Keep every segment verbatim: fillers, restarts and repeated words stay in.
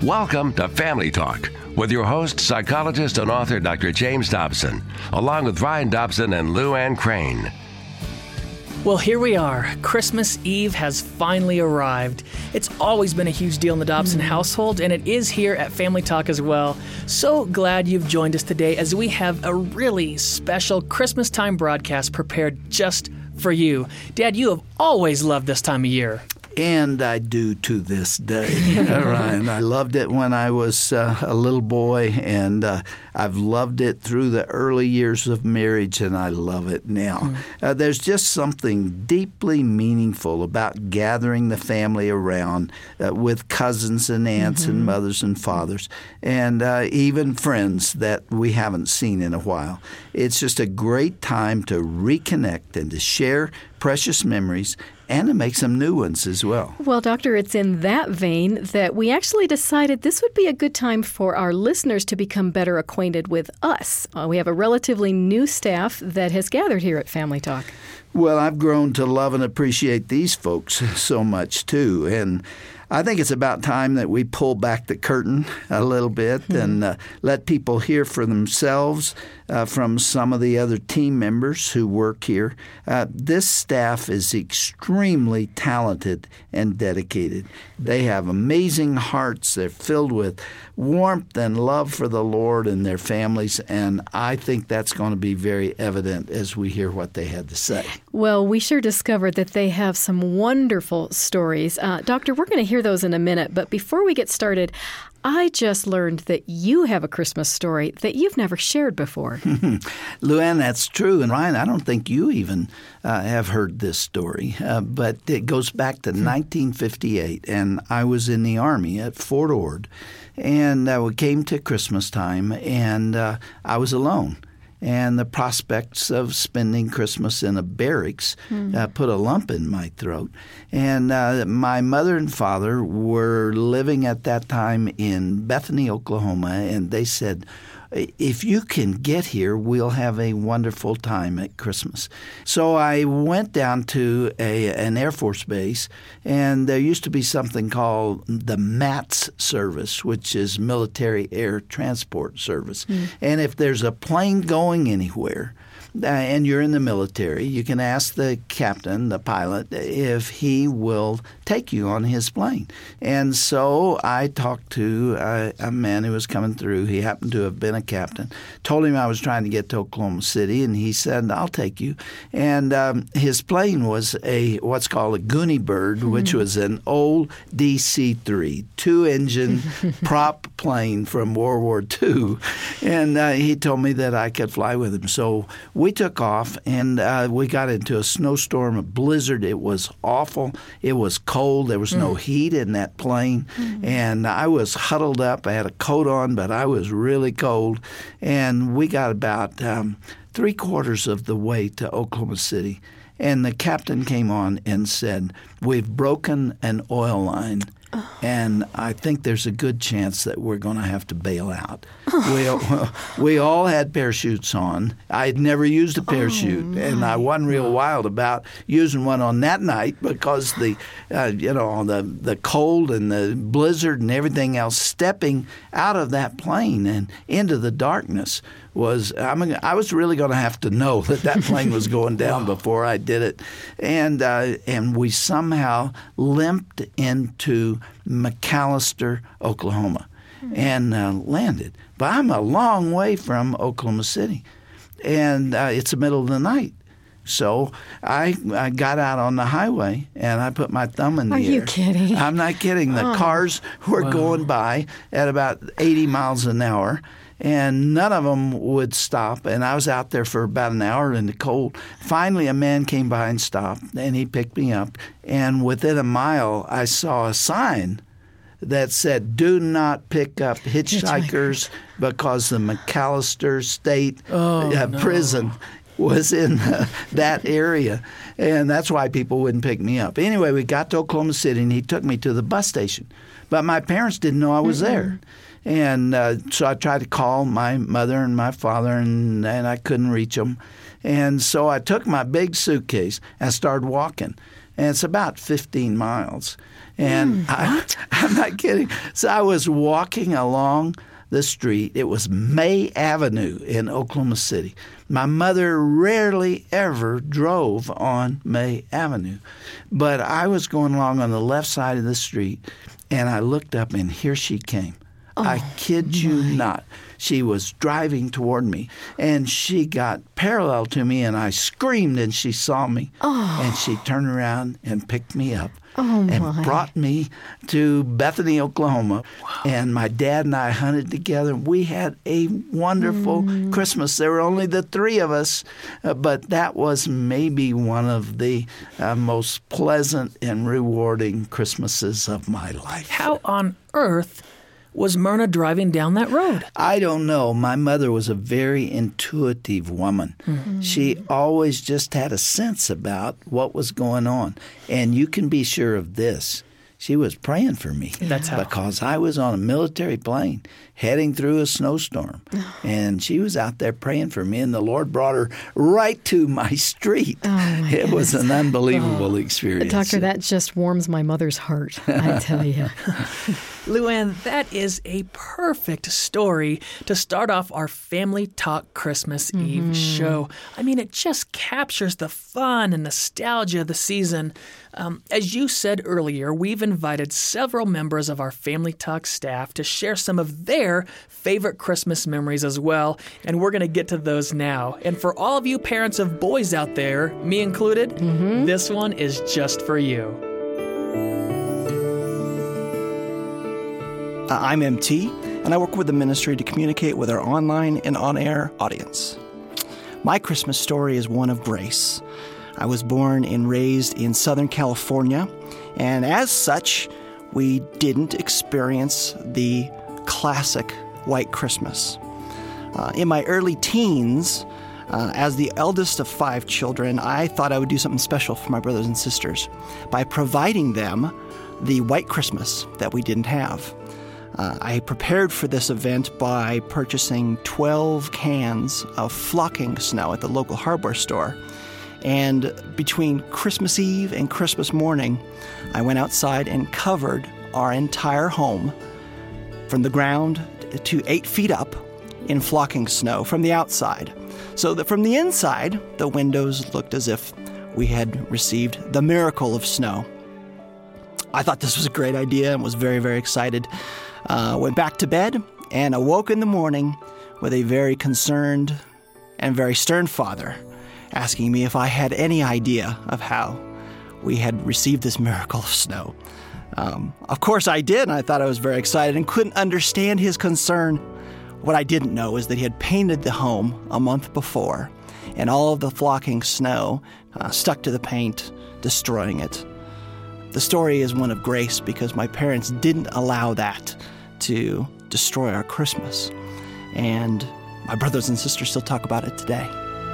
Welcome to Family Talk with your host, psychologist and author Doctor James Dobson, along with Ryan Dobson and Lou Ann Crane. Well, here we are. Christmas Eve has finally arrived. It's always been a huge deal in the Dobson mm-hmm. household, and it is here at Family Talk as well. So glad you've joined us today as we have a really special Christmas time broadcast prepared just for you. Dad, you have always loved this time of year. And I do to this day, Ryan. I loved it when I was uh, a little boy, and uh, I've loved it through the early years of marriage, and I love it now. Mm. Uh, there's just something deeply meaningful about gathering the family around uh, with cousins and aunts mm-hmm. and mothers and fathers, and uh, even friends that we haven't seen in a while. It's just a great time to reconnect and to share precious memories and to make some new ones as well. Well, Doctor, it's in that vein that we actually decided this would be a good time for our listeners to become better acquainted with us. Uh, we have a relatively new staff that has gathered here at Family Talk. Well, I've grown to love and appreciate these folks so much, too. And I think it's about time that we pull back the curtain a little bit mm-hmm. and uh, let people hear for themselves uh, from some of the other team members who work here. Uh, this staff is extremely talented and dedicated. They have amazing hearts. They're filled with warmth and love for the Lord and their families, and I think that's going to be very evident as we hear what they had to say. Well, we sure discovered that they have some wonderful stories. Uh, Doctor, we're going to hear those in a minute, but before we get started, I just learned that you have a Christmas story that you've never shared before. Lou Ann, that's true. And Ryan, I don't think you even uh, have heard this story, uh, but it goes back to nineteen fifty-eight, and I was in the Army at Fort Ord, and uh, we came to Christmas time, and uh, I was alone. And the prospects of spending Christmas in a barracks mm. uh, put a lump in my throat. And uh, my mother and father were living at that time in Bethany, Oklahoma, and they said, if you can get here, we'll have a wonderful time at Christmas. So I went down to a, an Air Force base, and there used to be something called the MATS service, which is Military Air Transport Service. Mm. And if there's a plane going anywhere, Uh, and you're in the military, you can ask the captain, the pilot, if he will take you on his plane. And so I talked to a, a man who was coming through. He happened to have been a captain. Told him I was trying to get to Oklahoma City, and he said, I'll take you. And um, his plane was a what's called a Goonie Bird, mm-hmm. which was an old D C three, two-engine prop plane from World War Two. And uh, he told me that I could fly with him. So we We took off, and uh, we got into a snowstorm, a blizzard. It was awful. It was cold. There was mm. no heat in that plane. Mm. And I was huddled up. I had a coat on, but I was really cold. And we got about um, three quarters of the way to Oklahoma City. And the captain came on and said, we've broken an oil line. And I think there's a good chance that we're going to have to bail out. we, we all had parachutes on. I had never used a parachute, oh, and I wasn't real wild about using one on that night because the, uh, you know, the the cold and the blizzard and everything else. Stepping out of that plane and into the darkness was I mean I was really going to have to know that that plane was going down before I did it, and uh, and we somehow limped into McAlester, Oklahoma, and uh, landed. But I'm a long way from Oklahoma City, and uh, it's the middle of the night. So I, I got out on the highway, and I put my thumb in the Are air. you kidding? I'm not kidding. The oh. cars were wow. going by at about eighty miles an hour, and none of them would stop. And I was out there for about an hour in the cold. Finally, a man came by and stopped, and he picked me up. And within a mile, I saw a sign that said, do not pick up hitchhikers because the McAlester State oh, uh, no. Prison was in uh, that area. And that's why people wouldn't pick me up. Anyway, we got to Oklahoma City, and he took me to the bus station. But my parents didn't know I was mm-hmm. there. And uh, so I tried to call my mother and my father, and, and I couldn't reach them. And so I took my big suitcase and started walking. and it's about fifteen miles. And mm, I, I'm not kidding. So I was walking along the street. It was May Avenue in Oklahoma City. My mother rarely ever drove on May Avenue, but I was going along on the left side of the street, and I looked up, and here she came. Oh, I kid you my. not. She was driving toward me, and she got parallel to me, and I screamed, and she saw me. Oh. And she turned around and picked me up oh, and my. brought me to Bethany, Oklahoma. Wow. And my dad and I hunted together. We had a wonderful mm. Christmas. There were only the three of us, uh, but that was maybe one of the uh, most pleasant and rewarding Christmases of my life. How on earth was Myrna driving down that road? I don't know. My mother was a very intuitive woman. Mm-hmm. She always just had a sense about what was going on. And you can be sure of this. She was praying for me. That's how. Because I was on a military plane heading through a snowstorm. And she was out there praying for me, and the Lord brought her right to my street. Oh my it goodness. was an unbelievable oh. experience. Doctor, that just warms my mother's heart, I tell you. Luann, that is a perfect story to start off our Family Talk Christmas mm-hmm. Eve show. I mean, it just captures the fun and nostalgia of the season. Um, as you said earlier, we've invited several members of our Family Talk staff to share some of their favorite Christmas memories as well, and we're going to get to those now. And for all of you parents of boys out there, me included, mm-hmm. this one is just for you. Uh, I'm M T, and I work with the ministry to communicate with our online and on-air audience. My Christmas story is one of grace. I was born and raised in Southern California, and as such, we didn't experience the classic white Christmas. Uh, in my early teens, uh, as the eldest of five children, I thought I would do something special for my brothers and sisters by providing them the white Christmas that we didn't have. Uh, I prepared for this event by purchasing twelve cans of flocking snow at the local hardware store. And between Christmas Eve and Christmas morning, I went outside and covered our entire home from the ground to eight feet up in flocking snow from the outside, so that from the inside, the windows looked as if we had received the miracle of snow. I thought this was a great idea and was very, very excited. Uh, went back to bed and awoke in the morning with a very concerned and very stern father asking me if I had any idea of how we had received this miracle of snow. Um, of course I did, and I thought I was very excited and couldn't understand his concern. What I didn't know is that he had painted the home a month before, and all of the flocking snow uh, stuck to the paint, destroying it. The story is one of grace because my parents didn't allow that to destroy our Christmas. And my brothers and sisters still talk about it today.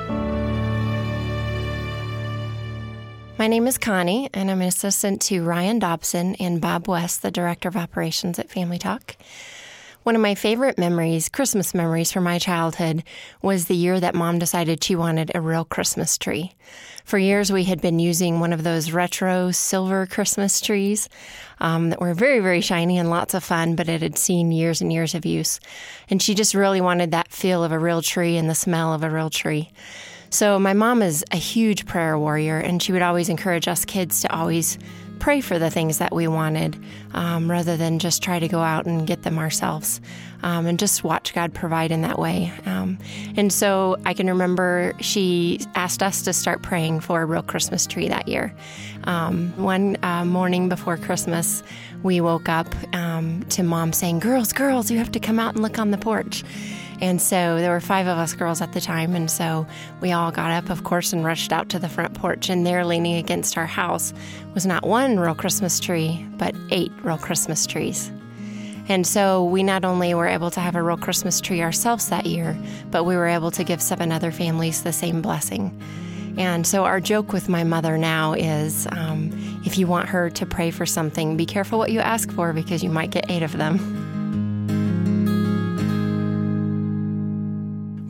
My name is Connie, and I'm an assistant to Ryan Dobson and Bob West, the Director of Operations at Family Talk. One of my favorite memories, Christmas memories from my childhood, was the year that Mom decided she wanted a real Christmas tree. For years, we had been using one of those retro silver Christmas trees um, that were very, very shiny and lots of fun, but it had seen years and years of use. And she just really wanted that feel of a real tree and the smell of a real tree. So my mom is a huge prayer warrior, and she would always encourage us kids to always pray for the things that we wanted um, rather than just try to go out and get them ourselves um, and just watch God provide in that way. Um, and so I can remember she asked us to start praying for a real Christmas tree that year. Um, one uh, morning before Christmas, we woke up um, to Mom saying, girls, girls, you have to come out and look on the porch. And so there were five of us girls at the time, and so we all got up, of course, and rushed out to the front porch, and there, leaning against our house, was not one real Christmas tree, but eight real Christmas trees. And so we not only were able to have a real Christmas tree ourselves that year, but we were able to give seven other families the same blessing. And so our joke with my mother now is, um, if you want her to pray for something, be careful what you ask for, because you might get eight of them.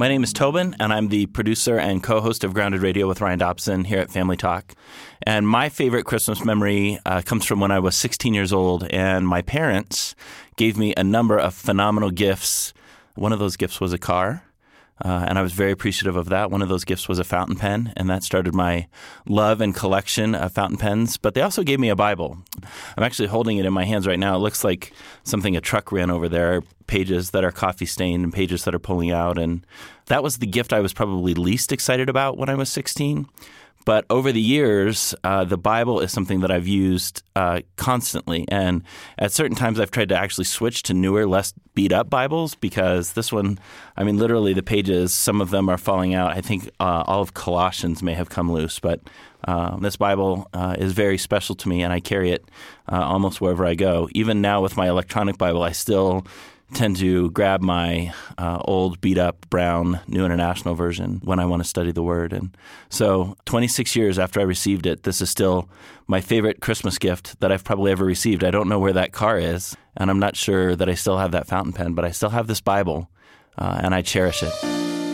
My name is Tobin, and I'm the producer and co-host of Grounded Radio with Ryan Dobson here at Family Talk. And my favorite Christmas memory uh, comes from when I was sixteen years old, and my parents gave me a number of phenomenal gifts. One of those gifts was a car. Uh, and I was very appreciative of that. One of those gifts was a fountain pen, and that started my love and collection of fountain pens. But they also gave me a Bible. I'm actually holding it in my hands right now. It looks like something a truck ran over there, pages that are coffee stained and pages that are pulling out. And that was the gift I was probably least excited about when I was sixteen. But over the years, uh, the Bible is something that I've used uh, constantly. And at certain times, I've tried to actually switch to newer, less beat-up Bibles because this one, I mean, literally the pages, some of them are falling out. I think uh, all of Colossians may have come loose. But uh, this Bible uh, is very special to me, and I carry it uh, almost wherever I go. Even now with my electronic Bible, I still tend to grab my uh, old beat-up brown New International Version when I want to study the Word. And so twenty-six years after I received it, this is still my favorite Christmas gift that I've probably ever received. I don't know where that car is, and I'm not sure that I still have that fountain pen, but I still have this Bible, uh, and I cherish it.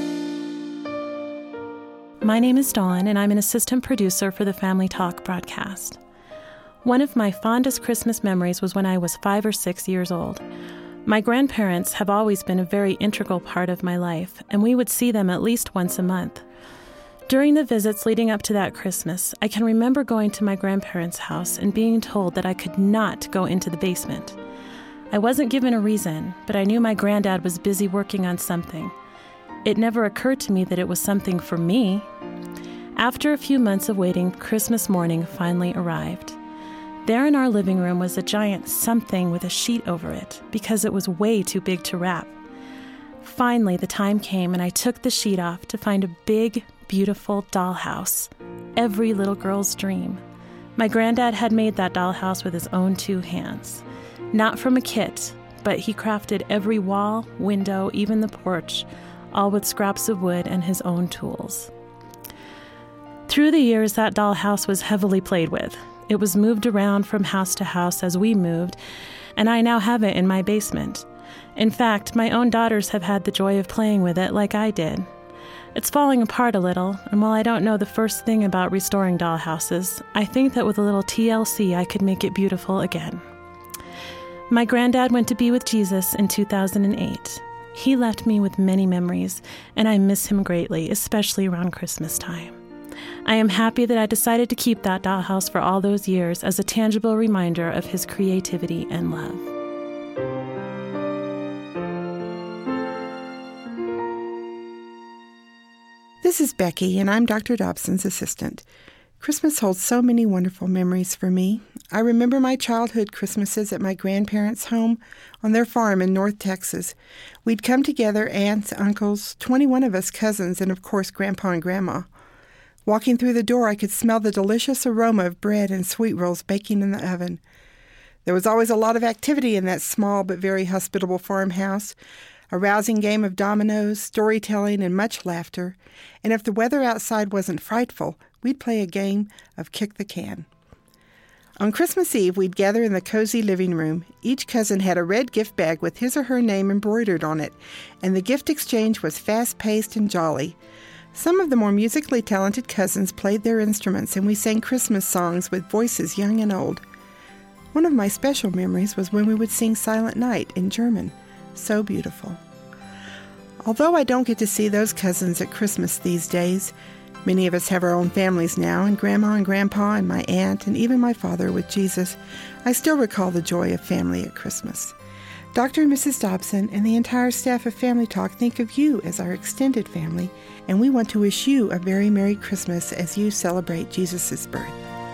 My name is Dawn, and I'm an assistant producer for the Family Talk broadcast. One of my fondest Christmas memories was when I was five or six years old. My grandparents have always been a very integral part of my life, and we would see them at least once a month. During the visits leading up to that Christmas, I can remember going to my grandparents' house and being told that I could not go into the basement. I wasn't given a reason, but I knew my granddad was busy working on something. It never occurred to me that it was something for me. After a few months of waiting, Christmas morning finally arrived. There in our living room was a giant something with a sheet over it because it was way too big to wrap. Finally, the time came and I took the sheet off to find a big, beautiful dollhouse. Every little girl's dream. My granddad had made that dollhouse with his own two hands. Not from a kit, but he crafted every wall, window, even the porch, all with scraps of wood and his own tools. Through the years, that dollhouse was heavily played with. It was moved around from house to house as we moved, and I now have it in my basement. In fact, my own daughters have had the joy of playing with it like I did. It's falling apart a little, and while I don't know the first thing about restoring dollhouses, I think that with a little T L C I could make it beautiful again. My granddad went to be with Jesus in two thousand eight. He left me with many memories, and I miss him greatly, especially around Christmas time. I am happy that I decided to keep that dollhouse for all those years as a tangible reminder of his creativity and love. This is Becky, and I'm Doctor Dobson's assistant. Christmas holds so many wonderful memories for me. I remember my childhood Christmases at my grandparents' home on their farm in North Texas. We'd come together, aunts, uncles, twenty-one of us cousins, and of course Grandpa and Grandma. Walking through the door, I could smell the delicious aroma of bread and sweet rolls baking in the oven. There was always a lot of activity in that small but very hospitable farmhouse, a rousing game of dominoes, storytelling, and much laughter. And if the weather outside wasn't frightful, we'd play a game of kick the can. On Christmas Eve, we'd gather in the cozy living room. Each cousin had a red gift bag with his or her name embroidered on it, and the gift exchange was fast-paced and jolly. Some of the more musically talented cousins played their instruments, and we sang Christmas songs with voices young and old. One of my special memories was when we would sing Silent Night in German. So beautiful. Although I don't get to see those cousins at Christmas these days, many of us have our own families now, and Grandma and Grandpa and my aunt and even my father with Jesus, I still recall the joy of family at Christmas. Doctor and Missus Dobson and the entire staff of Family Talk think of you as our extended family, and we want to wish you a very Merry Christmas as you celebrate Jesus' birth.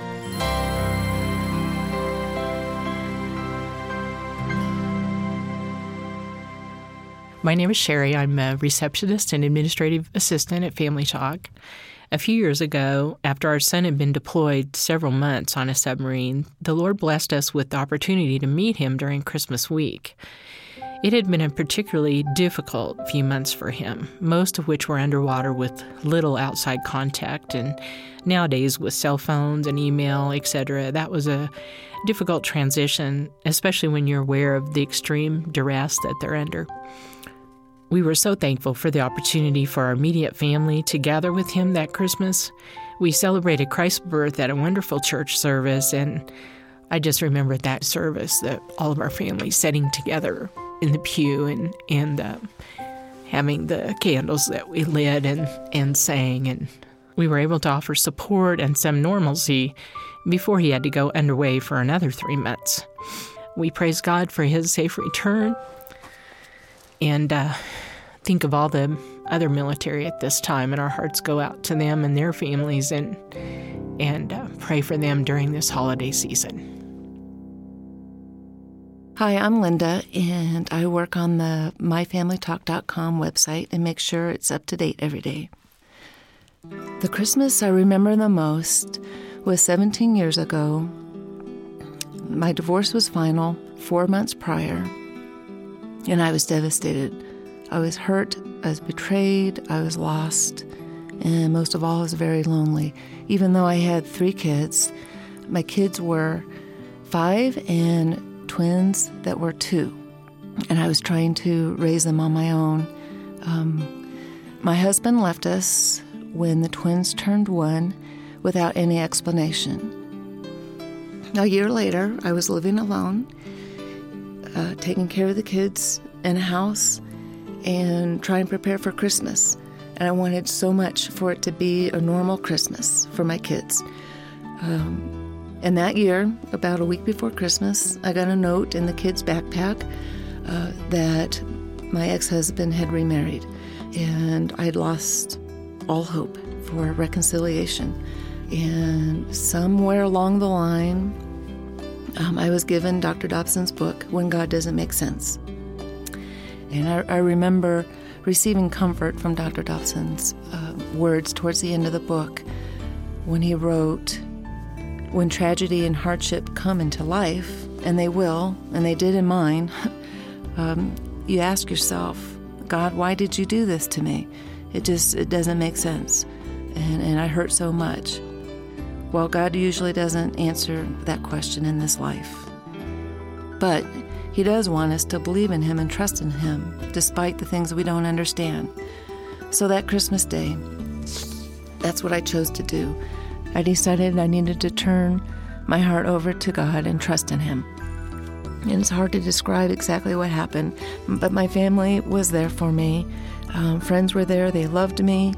My name is Sherry. I'm a receptionist and administrative assistant at Family Talk. A few years ago, after our son had been deployed several months on a submarine, the Lord blessed us with the opportunity to meet him during Christmas week. It had been a particularly difficult few months for him, most of which were underwater with little outside contact, and nowadays with cell phones and email, et cetera, that was a difficult transition, especially when you're aware of the extreme duress that they're under. We were so thankful for the opportunity for our immediate family to gather with him that Christmas. We celebrated Christ's birth at a wonderful church service, and I just remember that service, that all of our family sitting together in the pew and, and uh, having the candles that we lit and, and sang, and we were able to offer support and some normalcy before he had to go underway for another three months. We praise God for his safe return and uh, think of all the other military at this time, and our hearts go out to them and their families and, and uh, pray for them during this holiday season. Hi, I'm Linda, and I work on the my family talk dot com website and make sure it's up to date every day. The Christmas I remember the most was seventeen years ago. My divorce was final four months prior, and I was devastated. I was hurt, I was betrayed, I was lost, and most of all, I was very lonely. Even though I had three kids, my kids were five and twins that were two, and I was trying to raise them on my own. Um, my husband left us when the twins turned one without any explanation. A year later, I was living alone, uh, taking care of the kids in a house and trying to prepare for Christmas. And I wanted so much for it to be a normal Christmas for my kids. Um, And that year, about a week before Christmas, I got a note in the kids' backpack uh, that my ex-husband had remarried, and I'd lost all hope for reconciliation. And somewhere along the line, um, I was given Doctor Dobson's book, When God Doesn't Make Sense. And I, I remember receiving comfort from Doctor Dobson's uh, words towards the end of the book when he wrote, "When tragedy and hardship come into life, and they will, and they did in mine, um, you ask yourself, God, why did you do this to me? It just, it doesn't make sense. And, and I hurt so much." Well, God usually doesn't answer that question in this life. But he does want us to believe in him and trust in him, despite the things we don't understand. So that Christmas Day, that's what I chose to do. I decided I needed to turn my heart over to God and trust in him. And it's hard to describe exactly what happened, but my family was there for me. Um, friends were there. They loved me.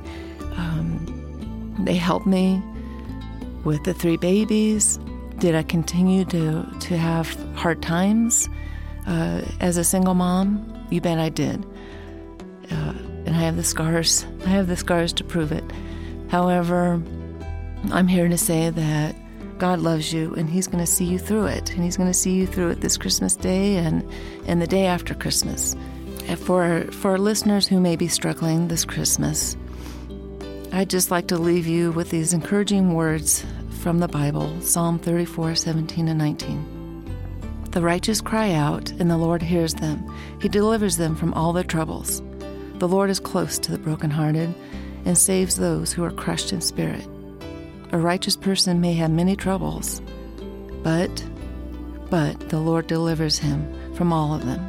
Um, they helped me with the three babies. Did I continue to, to have hard times uh, as a single mom? You bet I did. Uh, and I have the scars. I have the scars to prove it. However, I'm here to say that God loves you, and he's going to see you through it. And he's going to see you through it this Christmas Day and, and the day after Christmas. And for, for our listeners who may be struggling this Christmas, I'd just like to leave you with these encouraging words from the Bible, Psalm thirty-four, seventeen and nineteen. "The righteous cry out, and the Lord hears them. He delivers them from all their troubles. The Lord is close to the brokenhearted and saves those who are crushed in spirit." A righteous person may have many troubles, but, but the Lord delivers him from all of them.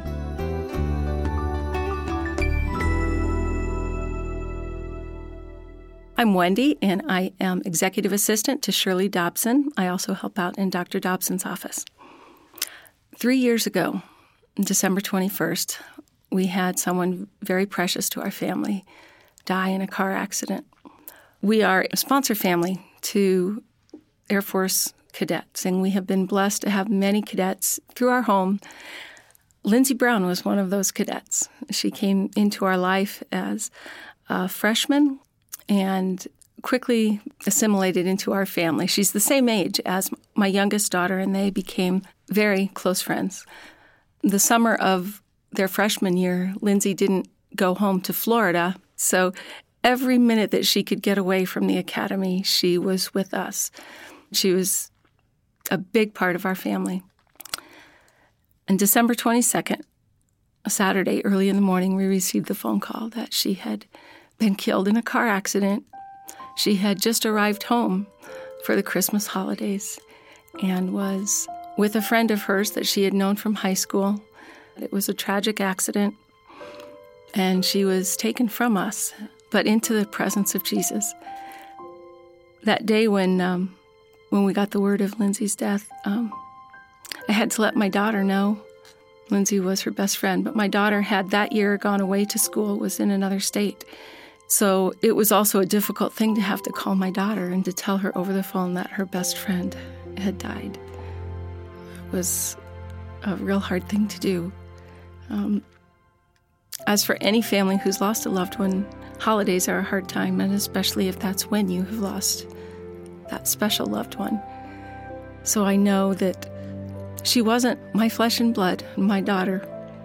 I'm Wendy, and I am Executive Assistant to Shirley Dobson. I also help out in Doctor Dobson's office. Three years ago, December twenty-first, we had someone very precious to our family die in a car accident. We are a sponsor family to Air Force cadets, and we have been blessed to have many cadets through our home. Lindsay Brown was one of those cadets. She came into our life as a freshman and quickly assimilated into our family. She's the same age as my youngest daughter, and they became very close friends. The summer of their freshman year, Lindsay didn't go home to Florida, so every minute that she could get away from the academy, she was with us. She was a big part of our family. On December twenty-second, a Saturday, early in the morning, we received the phone call that she had been killed in a car accident. She had just arrived home for the Christmas holidays and was with a friend of hers that she had known from high school. It was a tragic accident. and she was taken from us, but into the presence of Jesus. That day when um, when we got the word of Lindsay's death, um, I had to let my daughter know. Lindsay was her best friend, but my daughter had that year gone away to school, was in another state. So it was also a difficult thing to have to call my daughter and to tell her over the phone that her best friend had died. It was a real hard thing to do. Um, as for any family who's lost a loved one, holidays are a hard time, and especially if that's when you have lost that special loved one. So I know that she wasn't my flesh and blood, my daughter,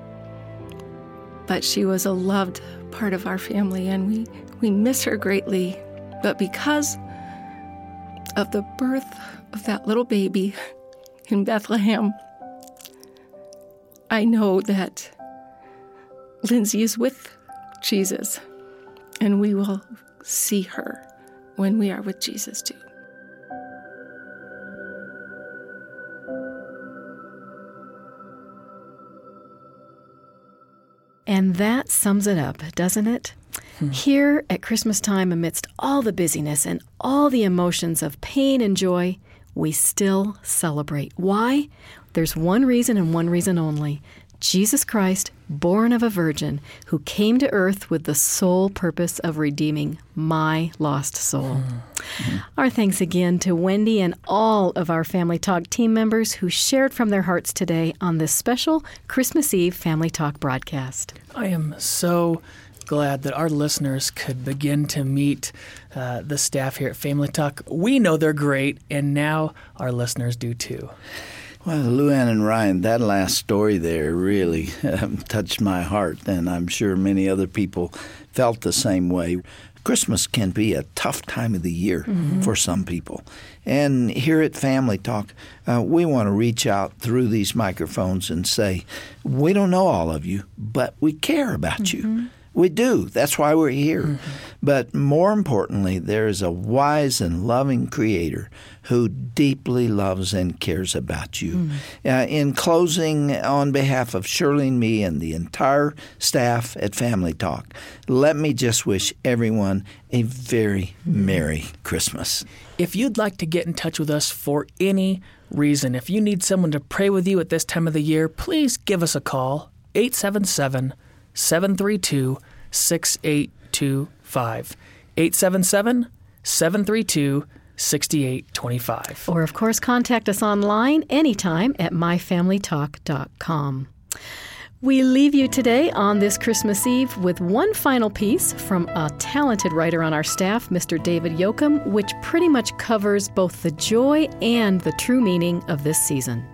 but she was a loved part of our family, and we, we miss her greatly. But because of the birth of that little baby in Bethlehem, I know that Lindsay is with Jesus, and we will see her when we are with Jesus too. And that sums it up, doesn't it? Hmm. Here at Christmas time, amidst all the busyness and all the emotions of pain and joy, we still celebrate. Why? There's one reason and one reason only. Jesus Christ, born of a virgin, who came to earth with the sole purpose of redeeming my lost soul. Mm-hmm. Our thanks again to Wendy and all of our Family Talk team members who shared from their hearts today on this special Christmas Eve Family Talk broadcast. I am so glad that our listeners could begin to meet uh, the staff here at Family Talk. We know they're great, and now our listeners do too. Well, Luann and Ryan, that last story there really um, touched my heart, and I'm sure many other people felt the same way. Christmas can be a tough time of the year mm-hmm. for some people. And here at Family Talk, uh, we want to reach out through these microphones and say, we don't know all of you, but we care about mm-hmm. you. We do. That's why we're here. Mm-hmm. But more importantly, there is a wise and loving Creator who deeply loves and cares about you. Mm-hmm. Uh, in closing, on behalf of Shirley and me and the entire staff at Family Talk, let me just wish everyone a very mm-hmm. Merry Christmas. If you'd like to get in touch with us for any reason, if you need someone to pray with you at this time of the year, please give us a call, eight seven seven, seven three two, six eight two five. eight seven seven, seven three two, six eight two five. Or, of course, contact us online anytime at my family talk dot com. We leave you today on this Christmas Eve with one final piece from a talented writer on our staff, Mister David Yoakum, which pretty much covers both the joy and the true meaning of this season.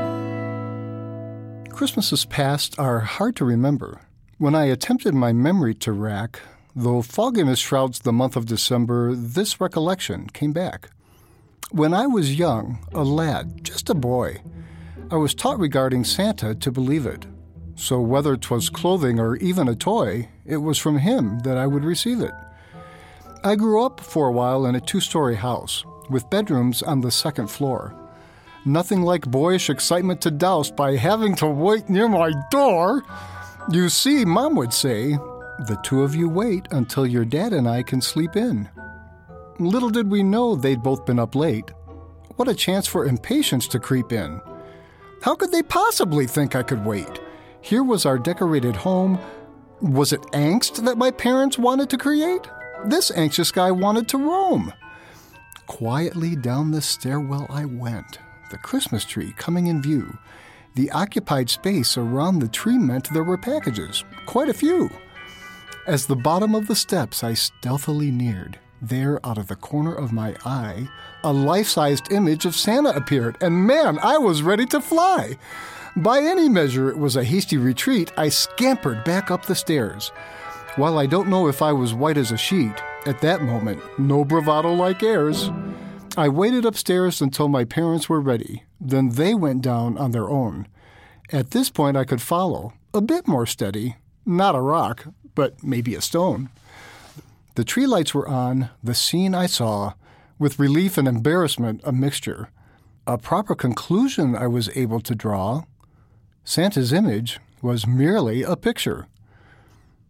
Christmases past are hard to remember. When I attempted my memory to rack, though fogginess shrouds the month of December, this recollection came back. When I was young, a lad, just a boy, I was taught regarding Santa to believe it. So whether 'twas clothing or even a toy, it was from him that I would receive it. I grew up for a while in a two-story house, with bedrooms on the second floor. Nothing like boyish excitement to douse by having to wait near my door. You see, Mom would say, the two of you wait until your dad and I can sleep in. Little did we know they'd both been up late. What a chance for impatience to creep in. How could they possibly think I could wait? Here was our decorated home. Was it angst that my parents wanted to create? This anxious guy wanted to roam. Quietly down the stairwell I went, the Christmas tree coming in view. The occupied space around the tree meant there were packages, quite a few. As the bottom of the steps I stealthily neared, there out of the corner of my eye, a life-sized image of Santa appeared, and man, I was ready to fly. By any measure, it was a hasty retreat. I scampered back up the stairs. While I don't know if I was white as a sheet, at that moment, no bravado-like airs. I waited upstairs until my parents were ready. Then they went down on their own. At this point, I could follow, a bit more steady. Not a rock, but maybe a stone. The tree lights were on, the scene I saw, with relief and embarrassment a mixture. A proper conclusion I was able to draw. Santa's image was merely a picture.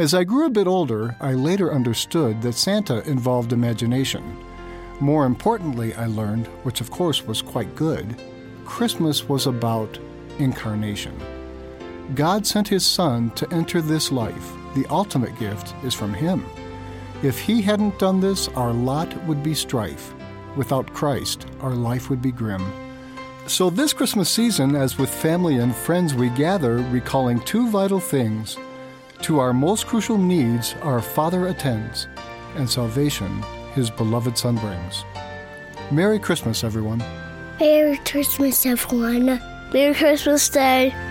As I grew a bit older, I later understood that Santa involved imagination. More importantly, I learned, which of course was quite good, Christmas was about incarnation. God sent His Son to enter this life. The ultimate gift is from Him. If He hadn't done this, our lot would be strife. Without Christ, our life would be grim. So this Christmas season, as with family and friends we gather, recalling two vital things. To our most crucial needs, our Father attends, and salvation His beloved Son brings. Merry Christmas, everyone. Merry Christmas, everyone. Merry Christmas Day.